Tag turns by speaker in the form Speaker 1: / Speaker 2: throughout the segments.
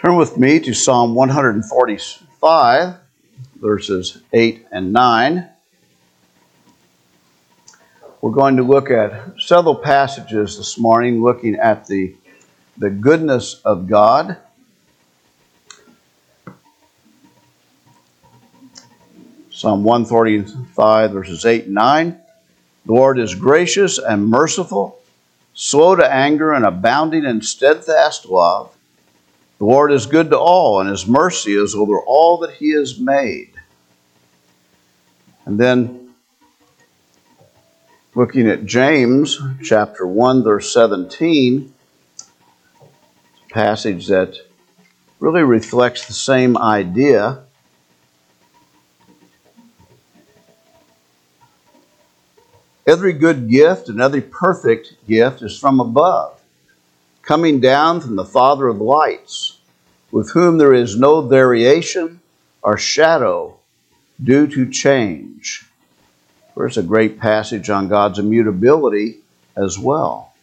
Speaker 1: Turn with me to Psalm 145, verses 8 and 9. We're going to look at several passages this morning, looking at the goodness of God. Psalm 145, verses 8 and 9. The Lord is gracious and merciful, slow to anger and abounding in steadfast love. The Lord is good to all, and his mercy is over all that he has made. And then, looking at James chapter 1, verse 17, a passage that really reflects the same idea. Every good gift and every perfect gift is from above, coming down from the Father of lights, with whom there is no variation or shadow due to change. There's a great passage on God's immutability as well.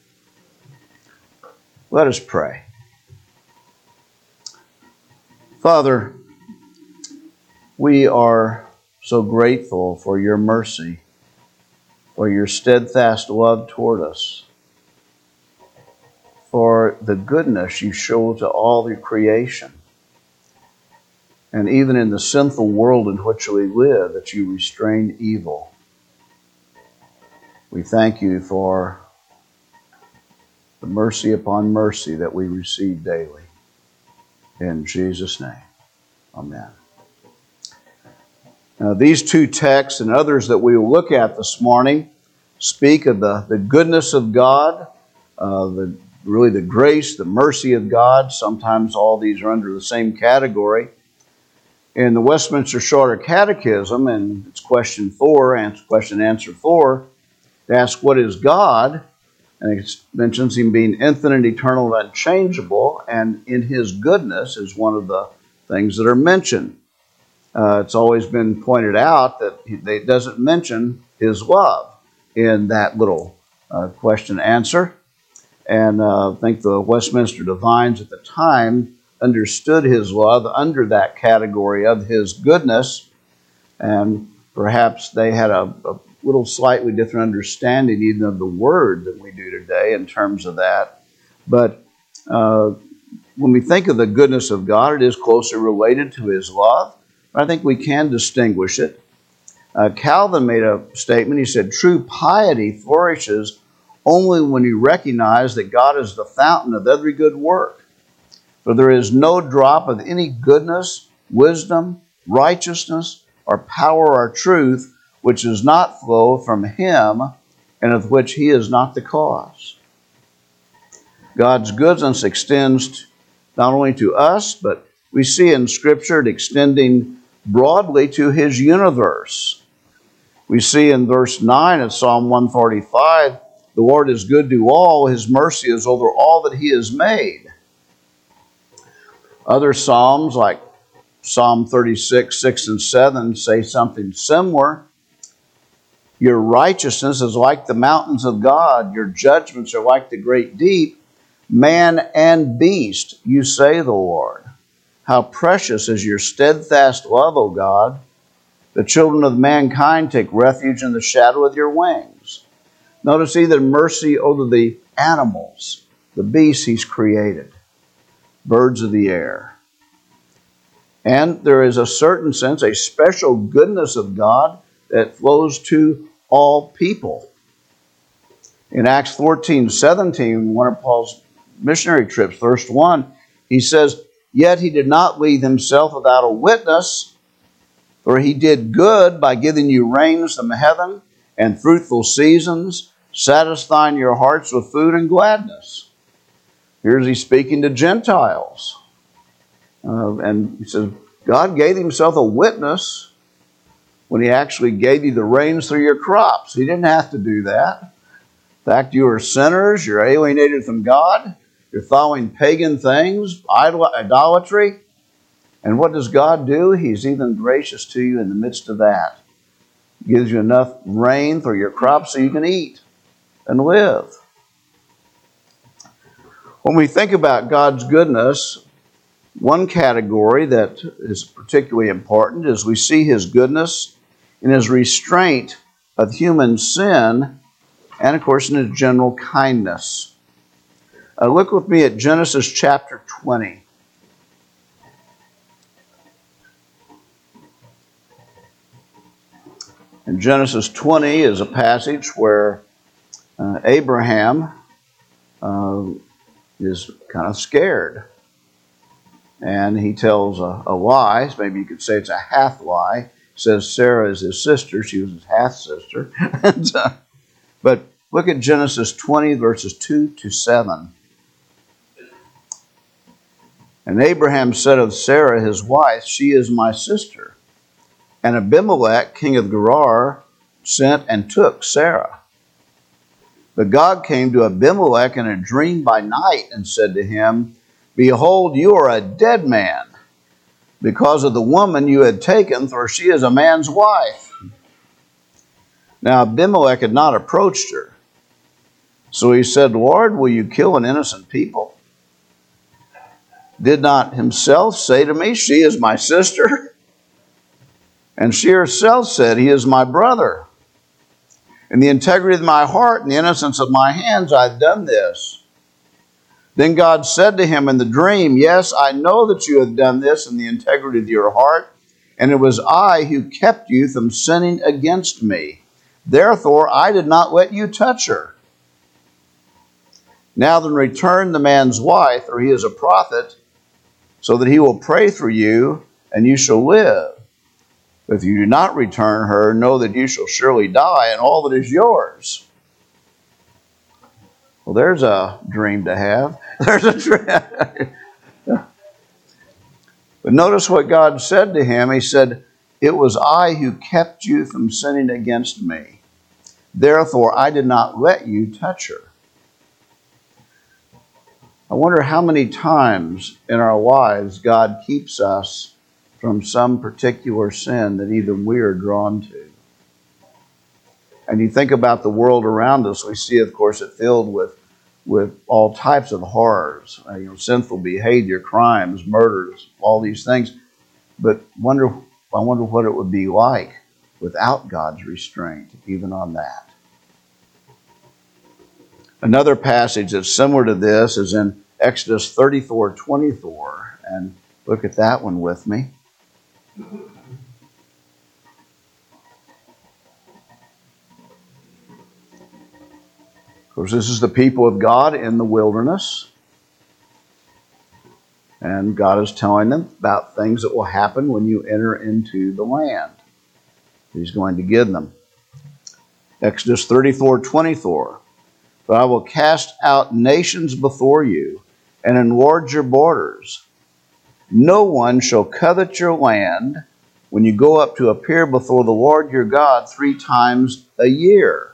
Speaker 1: Let us pray. Father, we are so grateful for your mercy, for your steadfast love toward us, for the goodness you show to all your creation, and even in the sinful world in which we live, that you restrain evil. We thank you for the mercy upon mercy that we receive daily. In Jesus' name, amen. Now, these two texts and others that we will look at this morning speak of the goodness of God, really the grace, the mercy of God. Sometimes all these are under the same category. In the Westminster Shorter Catechism, and it's question and answer 4, it asks, what is God? And it mentions him being infinite, eternal, and unchangeable, and in his goodness is one of the things that are mentioned. It's always been pointed out that it doesn't mention his love in that little question answer. And I think the Westminster Divines at the time understood his love under that category of his goodness, and perhaps they had a little slightly different understanding even of the word than we do today in terms of that. But when we think of the goodness of God, it is closely related to his love. I think we can distinguish it. Calvin made a statement. He said, true piety flourishes only when you recognize that God is the fountain of every good work. For there is no drop of any goodness, wisdom, righteousness, or power or truth which does not flow from him and of which he is not the cause. God's goodness extends not only to us, but we see in Scripture it extending broadly to his universe. We see in verse 9 of Psalm 145, the Lord is good to all, his mercy is over all that he has made. Other psalms like Psalm 36, 6 and 7 say something similar. Your righteousness is like the mountains of God. Your judgments are like the great deep. Man and beast, you say the Lord. How precious is your steadfast love, O God. The children of mankind take refuge in the shadow of your wings. Notice either mercy over the animals, the beasts he's created, birds of the air. And there is a certain sense, a special goodness of God that flows to all people. In Acts 14:17, one of Paul's missionary trips, verse 1, he says, yet he did not leave himself without a witness, for he did good by giving you rains from heaven and fruitful seasons, satisfying your hearts with food and gladness. Here's he speaking to Gentiles. And he says, God gave himself a witness when he actually gave you the rains through your crops. He didn't have to do that. In fact, you are sinners, you're alienated from God, you're following pagan things, idolatry. And what does God do? He's even gracious to you in the midst of that. He gives you enough rain for your crops so you can eat and live. When we think about God's goodness, One category that is particularly important is we see his goodness in his restraint of human sin and, of course, in his general kindness. Look with me at Genesis chapter 20. In Genesis 20 is a passage where Abraham is kind of scared. And he tells a lie. Maybe you could say it's a half lie. Says Sarah is his sister. She was his half sister. But look at Genesis 20, verses 2 to 7. And Abraham said of Sarah, his wife, she is my sister. And Abimelech, king of Gerar, sent and took Sarah. But God came to Abimelech in a dream by night and said to him, Behold, you are a dead man, because of the woman you had taken, for she is a man's wife. Now Abimelech had not approached her. So he said, Lord, will you kill an innocent people? Did not himself say to me, She is my sister? And she herself said, He is my brother. In the integrity of my heart and the innocence of my hands, I've done this. Then God said to him in the dream, Yes, I know that you have done this in the integrity of your heart, and it was I who kept you from sinning against me. Therefore, I did not let you touch her. Now then return the man's wife, for he is a prophet, so that he will pray for you, and you shall live. But if you do not return her, know that you shall surely die, and all that is yours. Well, there's a dream to have. There's a dream. But notice what God said to him. He said, It was I who kept you from sinning against me. Therefore, I did not let you touch her. I wonder how many times in our lives God keeps us from some particular sin that even we are drawn to. And you think about the world around us, we see, of course, it filled with all types of horrors, sinful behavior, crimes, murders, all these things. But I wonder what it would be like without God's restraint, even on that. Another passage that's similar to this is in Exodus 34:24, and look at that one with me. Of course, this is the people of God in the wilderness, and God is telling them about things that will happen when you enter into the land He's going to give them. Exodus 34:24. But I will cast out nations before you and enlarge your borders. No one shall covet your land when you go up to appear before the Lord your God 3 times a year.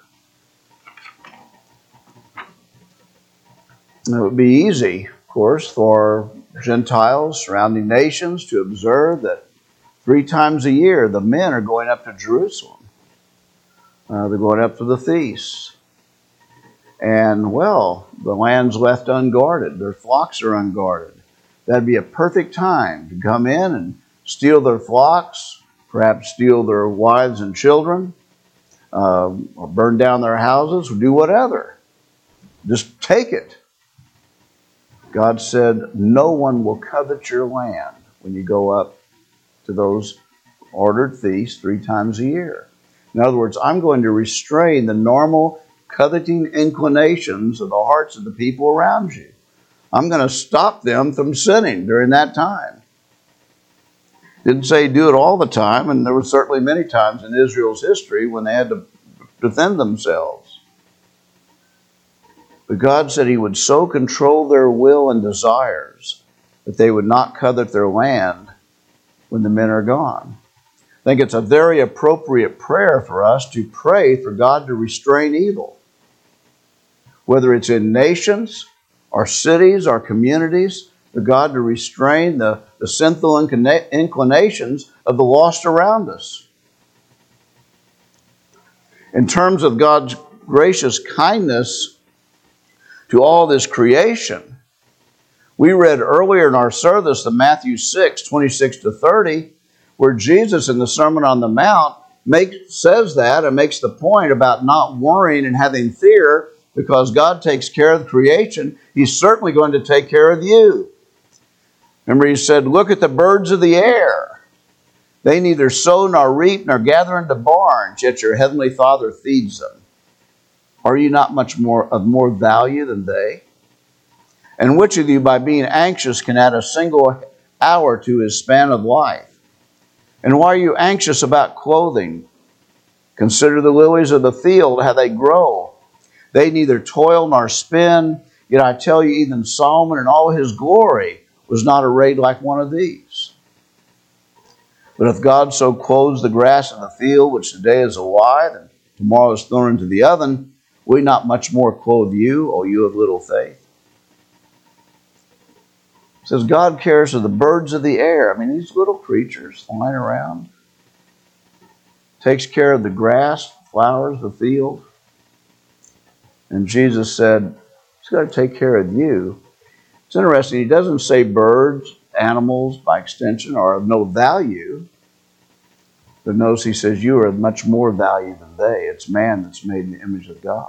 Speaker 1: It would be easy, of course, for Gentiles, surrounding nations, to observe that 3 times a year the men are going up to Jerusalem. They're going up to the feasts. And, well, the land's left unguarded. Their flocks are unguarded. That'd be a perfect time to come in and steal their flocks, perhaps steal their wives and children, or burn down their houses, or do whatever. Just take it. God said, no one will covet your land when you go up to those ordered feasts 3 times a year. In other words, I'm going to restrain the normal coveting inclinations of the hearts of the people around you. I'm going to stop them from sinning during that time. Didn't say do it all the time, and there were certainly many times in Israel's history when they had to defend themselves. But God said He would so control their will and desires that they would not covet their land when the men are gone. I think it's a very appropriate prayer for us to pray for God to restrain evil. Whether it's in nations, or cities, or communities, for God to restrain the sinful inclinations of the lost around us. In terms of God's gracious kindness to all this creation, We read earlier in our service the Matthew 6, 26 to 30, where Jesus in the Sermon on the Mount says that and makes the point about not worrying and having fear because God takes care of the creation. He's certainly going to take care of you. Remember, he said, look at the birds of the air. They neither sow nor reap nor gather into barns, yet your heavenly Father feeds them. Are you not much more of more value than they? And which of you, by being anxious, can add a single hour to his span of life? And why are you anxious about clothing? Consider the lilies of the field, how they grow. They neither toil nor spin. Yet I tell you, even Solomon in all his glory was not arrayed like one of these. But if God so clothes the grass of the field, which today is alive and tomorrow is thrown into the oven, will he not much more clothe you, O you of little faith? It says God cares for the birds of the air. I mean, these little creatures flying around. Takes care of the grass, flowers, the field. And Jesus said, he's got to take care of you. It's interesting, he doesn't say birds, animals, by extension, are of no value. But notice he says, you are of much more value than they. It's man that's made in the image of God.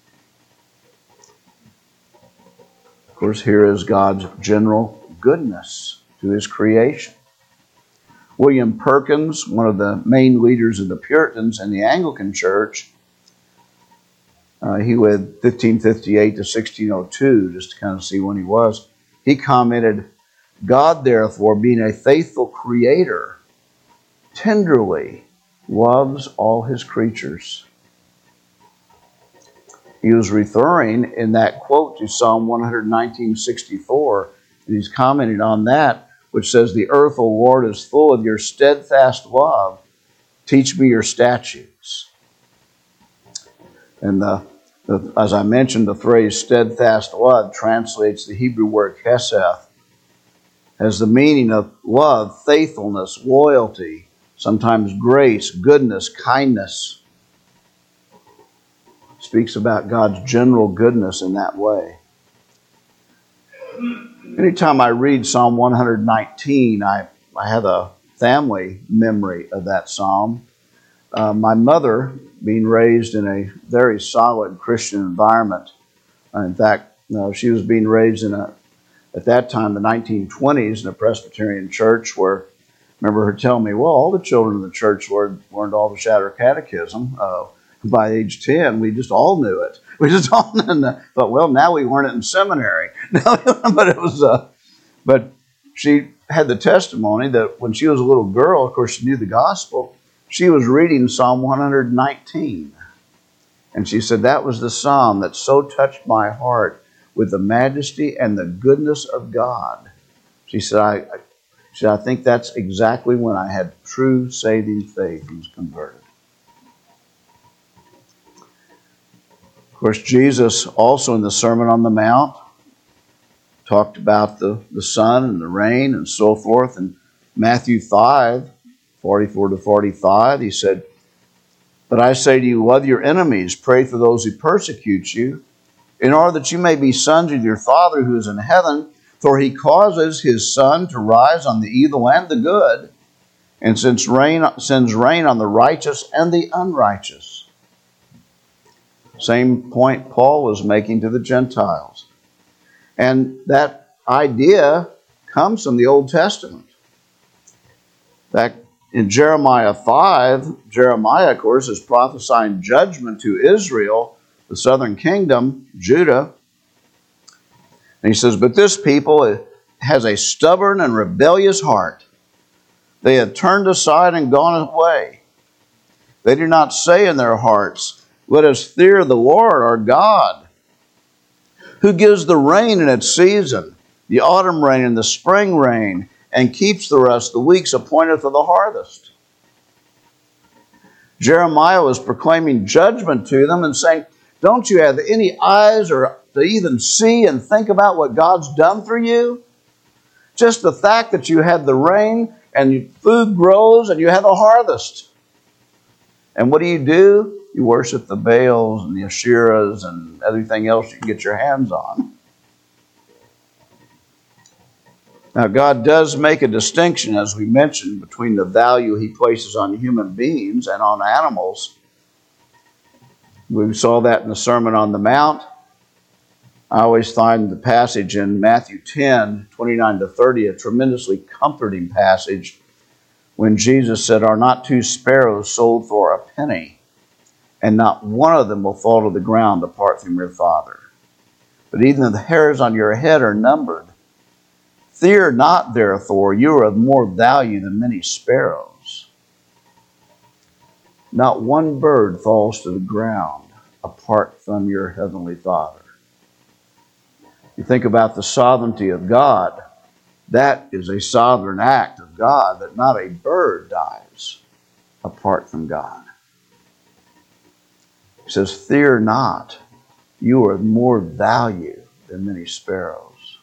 Speaker 1: Of course, here is God's general goodness to his creation. William Perkins, one of the main leaders of the Puritans in the Anglican Church, he lived 1558 to 1602, just to kind of see when he was. He commented, God, therefore, being a faithful creator, tenderly loves all his creatures. He was referring in that quote to Psalm 119:64, and he's commenting on that, which says, the earth, O Lord, is full of your steadfast love. Teach me your statutes. And as I mentioned, the phrase steadfast love translates the Hebrew word chesed, has the meaning of love, faithfulness, loyalty, sometimes grace, goodness, kindness. Speaks about God's general goodness in that way. Anytime I read Psalm 119, I have a family memory of that psalm. My mother, being raised in a very solid Christian environment, in fact, she was being raised in at that time, the 1920s, in a Presbyterian church where, I remember her telling me, well, all the children in the church learned all the Shatter Catechism. By age 10, we just all knew it. We just all thought, well, now we learn it in seminary. But she had the testimony that when she was a little girl, of course, she knew the gospel. She was reading Psalm 119. And she said, that was the psalm that so touched my heart with the majesty and the goodness of God. She said, I think that's exactly when I had true saving faith and was converted. Of course, Jesus also in the Sermon on the Mount talked about the sun and the rain and so forth. In Matthew 5, 44 to 45, he said, but I say to you, love your enemies, pray for those who persecute you, in order that you may be sons of your Father who is in heaven, for he causes his sun to rise on the evil and the good, and sends rain on the righteous and the unrighteous. Same point Paul was making to the Gentiles. And that idea comes from the Old Testament. In fact, in Jeremiah 5, Jeremiah, of course, is prophesying judgment to Israel, the southern kingdom, Judah. And he says, but this people has a stubborn and rebellious heart. They have turned aside and gone away. They do not say in their hearts, let us fear the Lord our God, who gives the rain in its season, the autumn rain and the spring rain, and keeps for us the weeks appointed for the harvest. Jeremiah was proclaiming judgment to them and saying, don't you have any eyes or to even see and think about what God's done for you? Just the fact that you had the rain and food grows and you have a harvest. And what do? You worship the Baals and the Asherahs and everything else you can get your hands on. Now, God does make a distinction, as we mentioned, between the value He places on human beings and on animals. We saw that in the Sermon on the Mount. I always find the passage in Matthew 10, 29 to 30, a tremendously comforting passage when Jesus said, "Are not two sparrows sold for a penny? And not one of them will fall to the ground apart from your Father. But even the hairs on your head are numbered. Fear not, therefore, you are of more value than many sparrows. Not one bird falls to the ground apart from your heavenly Father." You think about the sovereignty of God. That is a sovereign act of God, that not a bird dies apart from God. He says, "Fear not, you are of more value than many sparrows."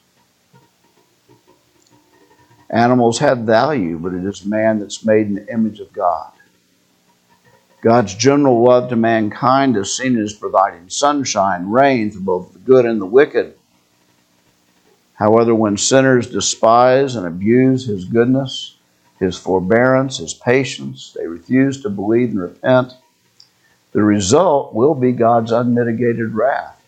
Speaker 1: Animals have value, but it is man that's made in the image of God. God's general love to mankind is seen as providing sunshine, rain for both the good and the wicked. However, when sinners despise and abuse His goodness, His forbearance, His patience, they refuse to believe and repent, the result will be God's unmitigated wrath.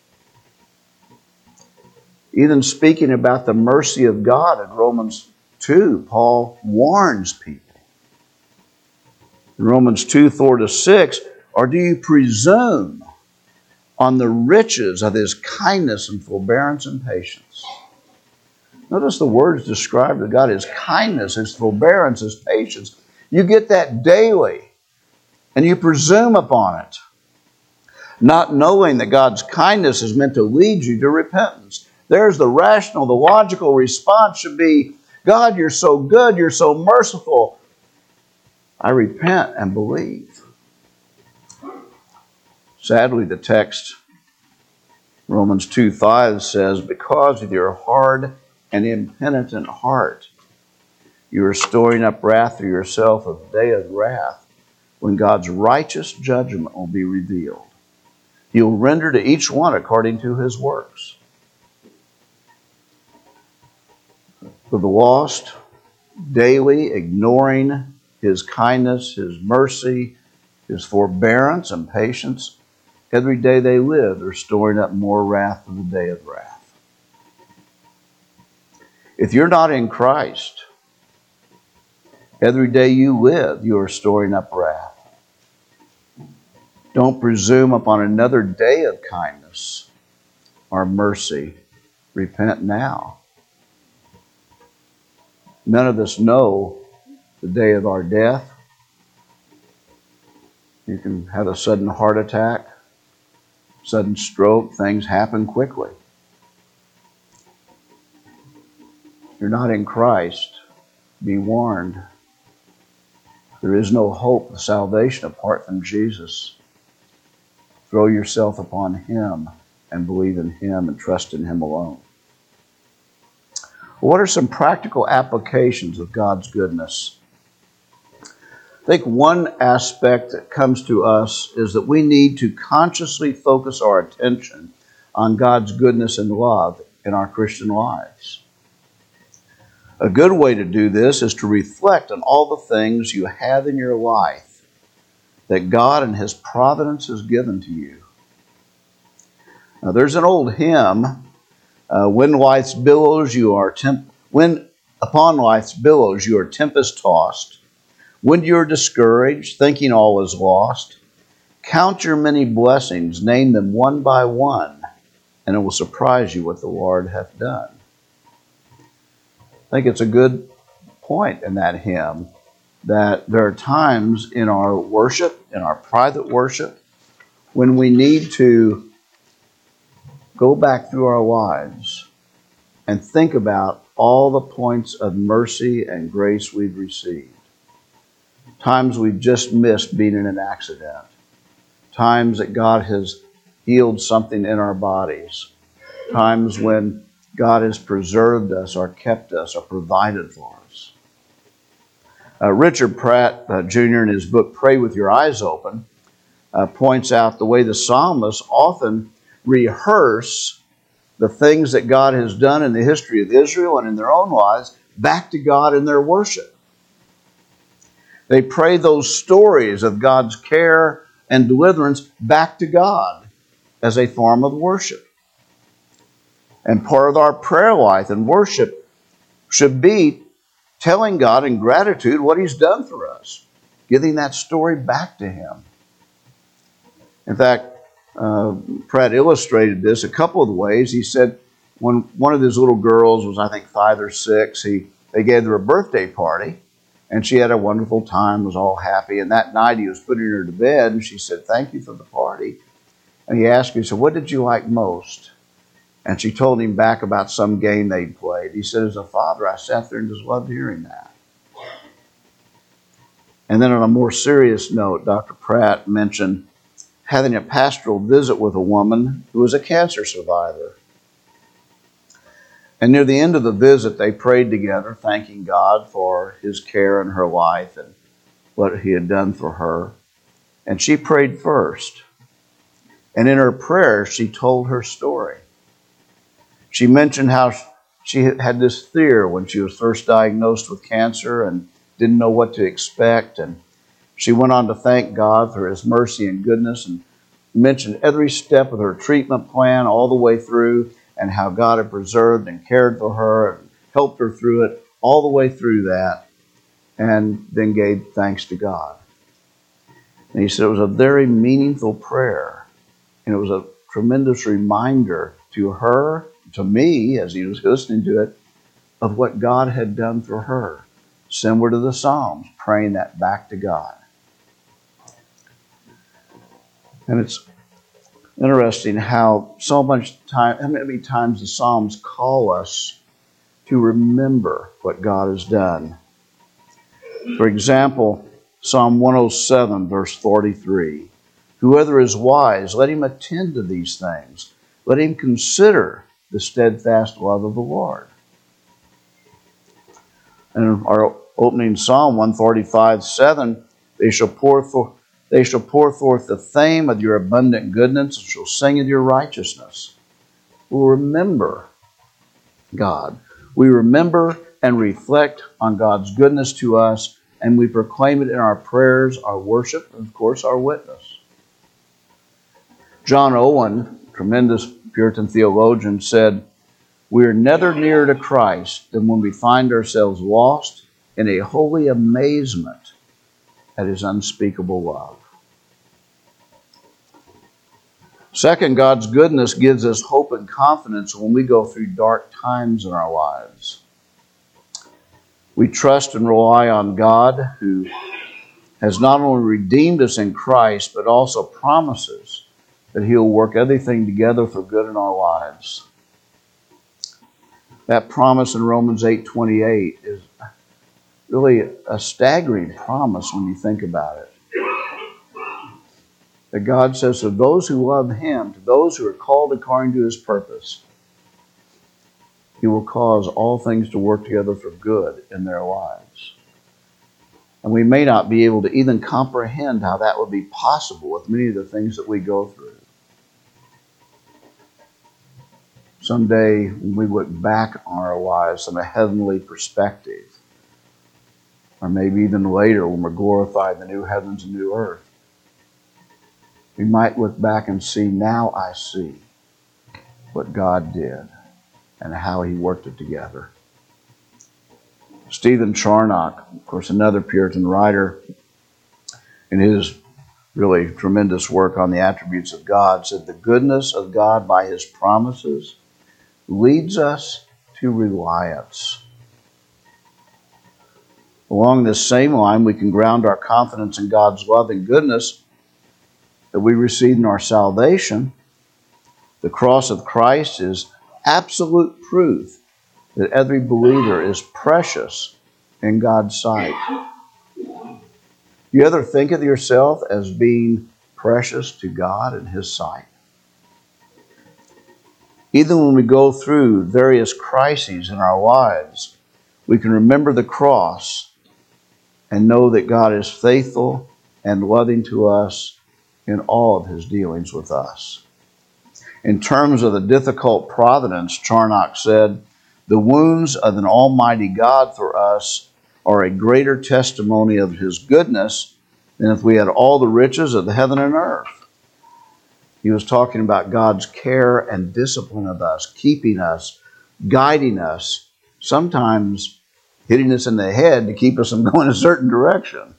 Speaker 1: Even speaking about the mercy of God in Romans 2, Paul warns people. In Romans 2, 4 to 6, "Or do you presume on the riches of His kindness and forbearance and patience?" Notice the words describe to God, His kindness, His forbearance, His patience. You get that daily, and you presume upon it, not knowing that God's kindness is meant to lead you to repentance. There's the rational, the logical response should be, "God, you're so good, you're so merciful. I repent and believe." Sadly, the text, Romans 2:5 says, "Because of your hard and impenitent heart, you are storing up wrath for yourself of the day of wrath, when God's righteous judgment will be revealed. He will render to each one according to his works." For the lost, daily ignoring His kindness, His mercy, His forbearance and patience, every day they live, they're storing up more wrath for the day of wrath. If you're not in Christ, every day you live, you are storing up wrath. Don't presume upon another day of kindness or mercy. Repent now. None of us know the day of our death. You can have a sudden heart attack, sudden stroke. Things happen quickly. If you're not in Christ, be warned. There is no hope of salvation apart from Jesus. Throw yourself upon Him and believe in Him and trust in Him alone. What are some practical applications of God's goodness? I think one aspect that comes to us is that we need to consciously focus our attention on God's goodness and love in our Christian lives. A good way to do this is to reflect on all the things you have in your life that God and His providence has given to you. Now, there's an old hymn, when upon life's billows you are tempest tossed, when you're discouraged, thinking all is lost, count your many blessings, name them one by one, and it will surprise you what the Lord hath done. I think it's a good point in that hymn that there are times in our worship, in our private worship, when we need to go back through our lives and think about all the points of mercy and grace we've received. Times we've just missed being in an accident. Times that God has healed something in our bodies. Times when God has preserved us or kept us or provided for us. Richard Pratt Jr. in his book, Pray With Your Eyes Open, points out the way the psalmists often rehearse the things that God has done in the history of Israel and in their own lives back to God in their worship. They pray those stories of God's care and deliverance back to God as a form of worship. And part of our prayer life and worship should be telling God in gratitude what He's done for us, giving that story back to Him. In fact, Pratt illustrated this a couple of ways. He said when one of his little girls was, I think, 5 or 6, they gave her a birthday party, and she had a wonderful time, was all happy. And that night he was putting her to bed, and she said, "Thank you for the party." And he asked her, he said, "What did you like most?" And she told him back about some game they'd played. He said, "As a father, I sat there and just loved hearing that." And then on a more serious note, Dr. Pratt mentioned having a pastoral visit with a woman who was a cancer survivor. And near the end of the visit, they prayed together, thanking God for His care in her life and what He had done for her. And she prayed first. And in her prayer, she told her story. She mentioned how she had this fear when she was first diagnosed with cancer and didn't know what to expect. And she went on to thank God for His mercy and goodness and mentioned every step of her treatment plan all the way through and how God had preserved and cared for her and helped her through it all the way through that, and then gave thanks to God. And he said it was a very meaningful prayer, and it was a tremendous reminder to her, to me, as he was listening to it, of what God had done for her, similar to the Psalms, praying that back to God. And it's interesting how many times the Psalms call us to remember what God has done. For example, Psalm 107, verse 43. "Whoever is wise, let him attend to these things. Let him consider the steadfast love of the Lord." And our opening Psalm 145:7, They shall pour forth the fame of your abundant goodness, and shall sing of your righteousness. We'll remember God. We remember and reflect on God's goodness to us, and we proclaim it in our prayers, our worship, and of course our witness. John Owen, tremendous Puritan theologian, said, "We are never nearer to Christ than when we find ourselves lost in a holy amazement at His unspeakable love." Second, God's goodness gives us hope and confidence when we go through dark times in our lives. We trust and rely on God, who has not only redeemed us in Christ, but also promises that He'll work everything together for good in our lives. That promise in Romans 8:28 is really a staggering promise when you think about it. That God says to those who love Him, to those who are called according to His purpose, He will cause all things to work together for good in their lives. And we may not be able to even comprehend how that would be possible with many of the things that we go through. Someday, when we look back on our lives from a heavenly perspective, or maybe even later when we're glorified in the new heavens and new earth, we might look back and see, now I see what God did and how He worked it together. Stephen Charnock, of course, another Puritan writer, in his really tremendous work on the attributes of God, said, "The goodness of God by His promises leads us to reliance." Along this same line, we can ground our confidence in God's love and goodness that we receive in our salvation. The cross of Christ is absolute proof that every believer is precious in God's sight. Do you ever think of yourself as being precious to God in His sight? Even when we go through various crises in our lives, we can remember the cross and know that God is faithful and loving to us in all of His dealings with us. In terms of the difficult providence, Charnock said, the wounds of an almighty God for us are a greater testimony of his goodness than if we had all the riches of the heaven and earth. He was talking about God's care and discipline of us, keeping us, guiding us, sometimes hitting us in the head to keep us from going a certain direction.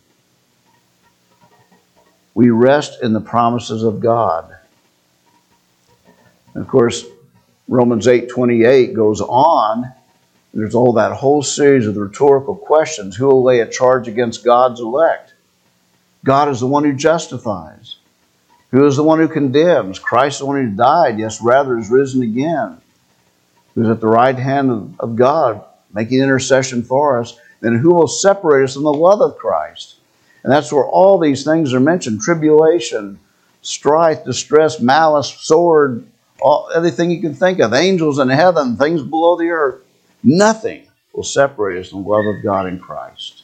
Speaker 1: We rest in the promises of God. And of course, Romans 8:28 goes on. There's that whole series of rhetorical questions. Who will lay a charge against God's elect? God is the one who justifies. Who is the one who condemns? Christ is the one who died, yes, rather is risen again. Who is at the right hand of God, making intercession for us. Then who will separate us from the love of Christ? And that's where all these things are mentioned. Tribulation, strife, distress, malice, sword, everything you can think of. Angels in heaven, things below the earth. Nothing will separate us from the love of God in Christ.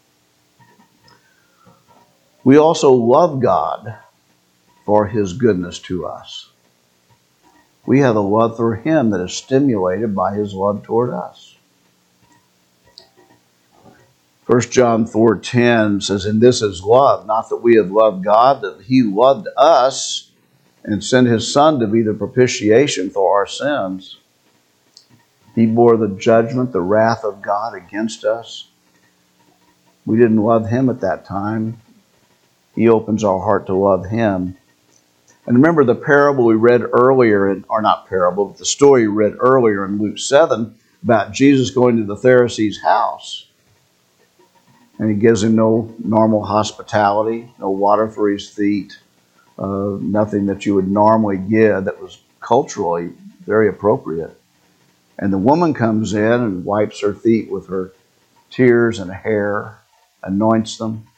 Speaker 1: We also love God for his goodness to us. We have a love for him that is stimulated by his love toward us. 1 John 4:10 says, and this is love, not that we have loved God, that he loved us and sent his Son to be the propitiation for our sins. He bore the judgment, the wrath of God against us. We didn't love him at that time. He opens our heart to love him. And remember the parable we read earlier, or not parable, but the story we read earlier in Luke 7 about Jesus going to the Pharisee's house. And he gives him no normal hospitality, no water for his feet, nothing that you would normally give that was culturally very appropriate. And the woman comes in and wipes her feet with her tears and hair, anoints them.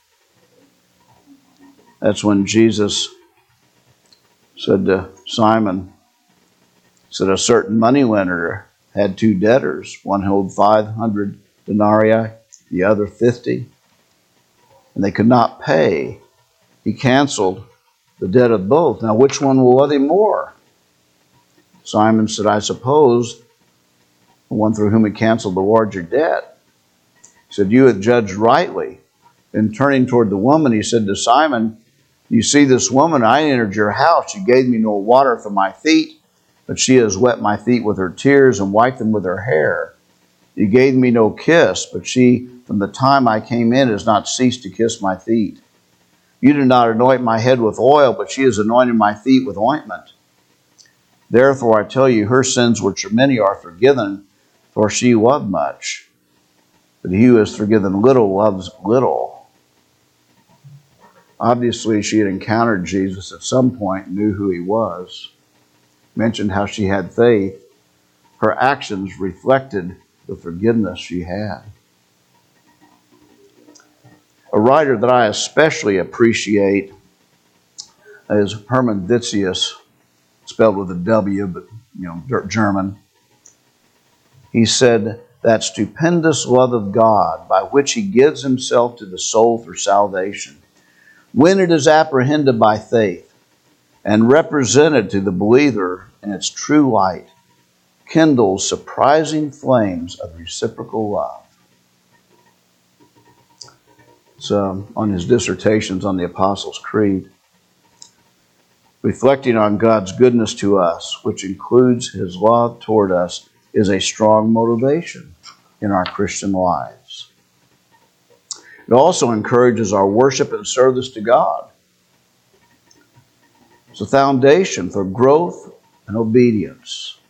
Speaker 1: That's when Jesus said to Simon, said a certain moneylender had two debtors. One held 500 denarii, the other 50. And they could not pay. He canceled the debt of both. Now which one will love him more? Simon said, I suppose the one through whom he canceled the larger debt. He said, you have judged rightly. And turning toward the woman, he said to Simon, you see this woman, I entered your house. She gave me no water for my feet, but she has wet my feet with her tears and wiped them with her hair. You gave me no kiss, but she, from the time I came in, has not ceased to kiss my feet. You did not anoint my head with oil, but she has anointed my feet with ointment. Therefore I tell you, her sins which many are forgiven, for she loved much. But he who is forgiven little loves little. Obviously, she had encountered Jesus at some point, knew who he was, mentioned how she had faith. Her actions reflected the forgiveness she had. A writer that I especially appreciate is Hermann Witsius, spelled with a W, but German. He said, that stupendous love of God by which he gives himself to the soul for salvation, when it is apprehended by faith and represented to the believer in its true light, kindles surprising flames of reciprocal love. So, on his dissertations on the Apostles' Creed, reflecting on God's goodness to us, which includes his love toward us, is a strong motivation in our Christian lives. It also encourages our worship and service to God. It's a foundation for growth and obedience.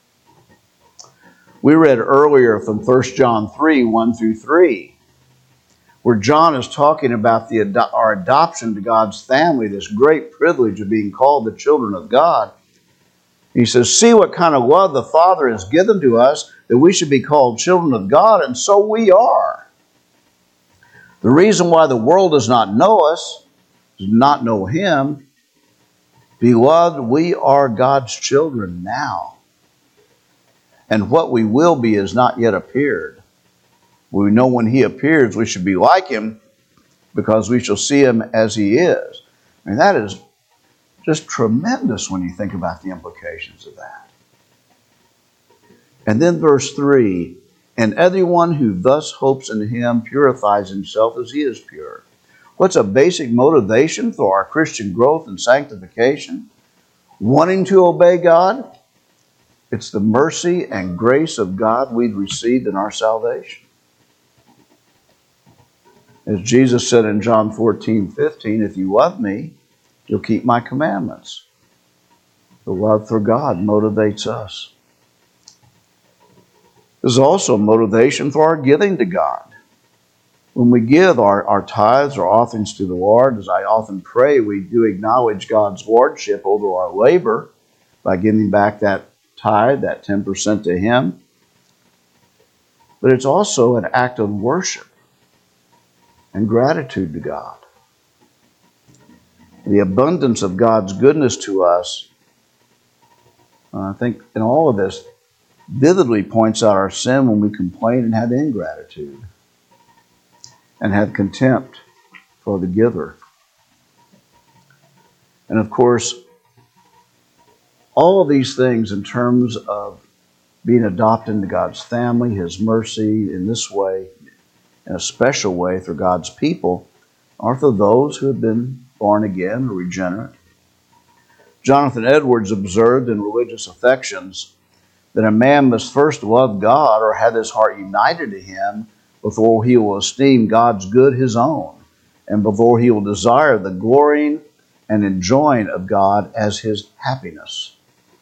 Speaker 1: We read earlier from 1 John 3, 1 through 3, where John is talking about our adoption to God's family, this great privilege of being called the children of God. He says, see what kind of love the Father has given to us, that we should be called children of God, and so we are. The reason why the world does not know us, does not know him, beloved, we are God's children now. And what we will be has not yet appeared. We know when he appears, we should be like him, because we shall see him as he is. I mean, that is Just tremendous when you think about the implications of that. And then verse 3, and everyone who thus hopes in him purifies himself as he is pure. What's a basic motivation for our Christian growth and sanctification? Wanting to obey God? It's the mercy and grace of God we've received in our salvation. As Jesus said in John 14:15, if you love me, you'll keep my commandments. The love for God motivates us. There's also motivation for our giving to God. When we give our tithes or offerings to the Lord, as I often pray, we do acknowledge God's lordship over our labor by giving back that tithe, that 10% to Him. But it's also an act of worship and gratitude to God. The abundance of God's goodness to us, I think in all of this, vividly points out our sin when we complain and have ingratitude and have contempt for the giver. And of course, all of these things in terms of being adopted into God's family, His mercy in this way, in a special way for God's people, are for those who have been born again or regenerate. Jonathan Edwards observed in Religious Affections that a man must first love God or have his heart united to Him before he will esteem God's good his own, and before he will desire the glorying and enjoying of God as his happiness.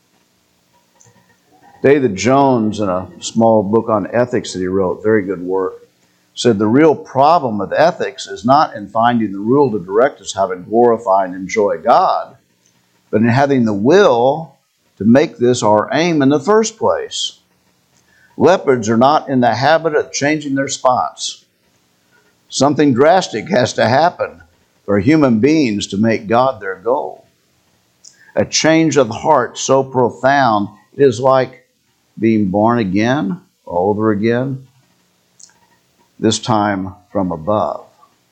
Speaker 1: David Jones, in a small book on ethics that he wrote, very good work, said the real problem with ethics is not in finding the rule to direct us how to glorify and enjoy God, but in having the will to make this our aim in the first place. Leopards are not in the habit of changing their spots. Something drastic has to happen for human beings to make God their goal. A change of heart so profound, it is like being born again, all over again, this time from above.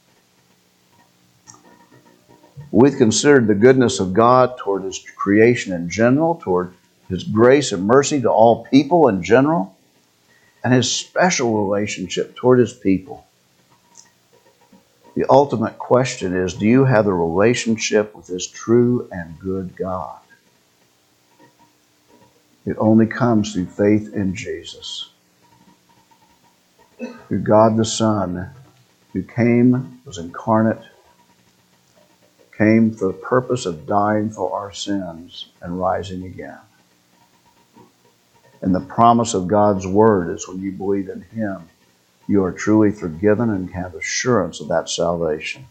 Speaker 1: We've considered the goodness of God toward His creation in general, toward His grace and mercy to all people in general, and His special relationship toward His people. The ultimate question is, do you have a relationship with this true and good God? It only comes through faith in Jesus, through God the Son, who came, was incarnate, came for the purpose of dying for our sins and rising again. And the promise of God's Word is when you believe in Him, you are truly forgiven and have assurance of that salvation.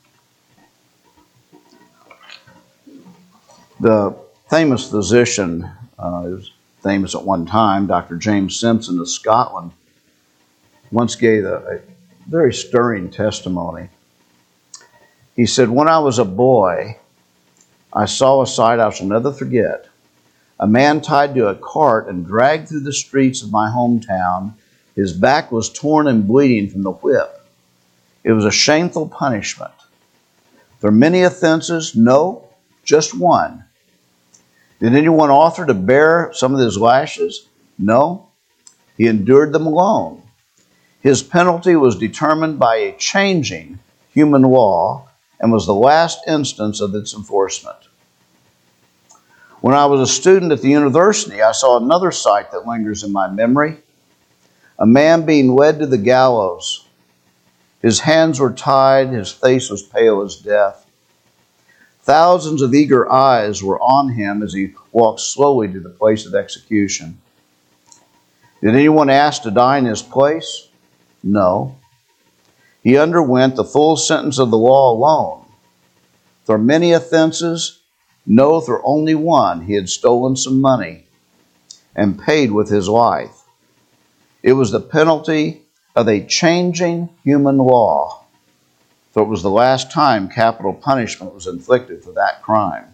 Speaker 1: The famous physician, he was famous at one time, Dr. James Simpson of Scotland, once gave a very stirring testimony. He said, when I was a boy, I saw a sight I shall never forget. A man tied to a cart and dragged through the streets of my hometown. His back was torn and bleeding from the whip. It was a shameful punishment. For many offenses, no, just one. Did anyone offer to bear some of his lashes? No, he endured them alone. His penalty was determined by a changing human law and was the last instance of its enforcement. When I was a student at the university, I saw another sight that lingers in my memory. A man being led to the gallows. His hands were tied, his face was pale as death. Thousands of eager eyes were on him as he walked slowly to the place of execution. Did anyone ask to die in his place? No. He underwent the full sentence of the law alone. For many offenses, no, for only one, he had stolen some money and paid with his life. It was the penalty of a changing human law. So it was the last time capital punishment was inflicted for that crime.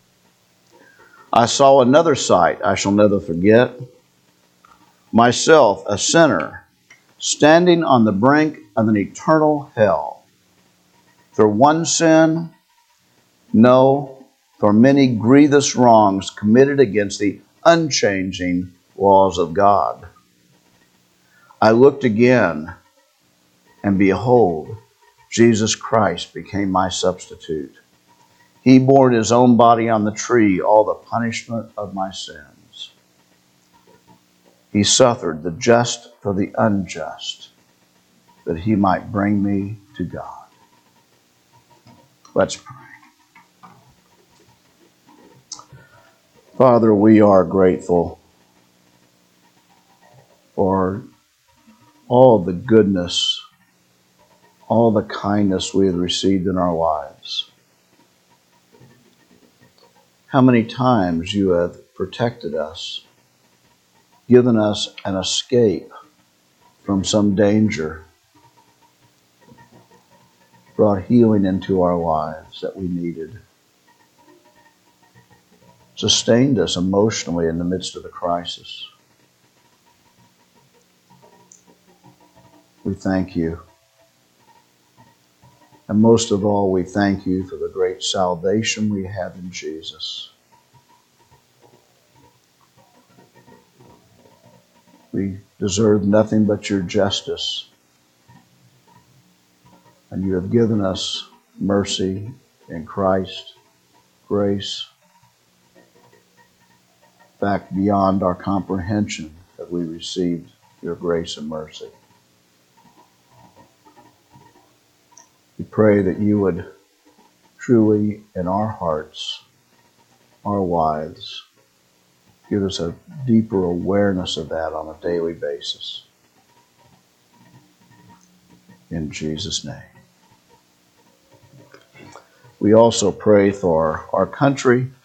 Speaker 1: I saw another sight I shall never forget. Myself, a sinner, standing on the brink of an eternal hell. For one sin, no, for many grievous wrongs committed against the unchanging laws of God. I looked again, and behold, Jesus Christ became my substitute. He bore in his own body on the tree all the punishment of my sins. He suffered the just for the unjust, that he might bring me to God. Let's pray. Father, we are grateful for all the goodness, all the kindness we have received in our lives. How many times you have protected us, given us an escape from some danger, brought healing into our lives that we needed, sustained us emotionally in the midst of the crisis. We thank you. And most of all, we thank you for the great salvation we have in Jesus. We deserve nothing but your justice. And you have given us mercy in Christ, grace, in fact, beyond our comprehension that we received your grace and mercy. We pray that you would truly, in our hearts, our lives, give us a deeper awareness of that on a daily basis. In Jesus' name. We also pray for our country,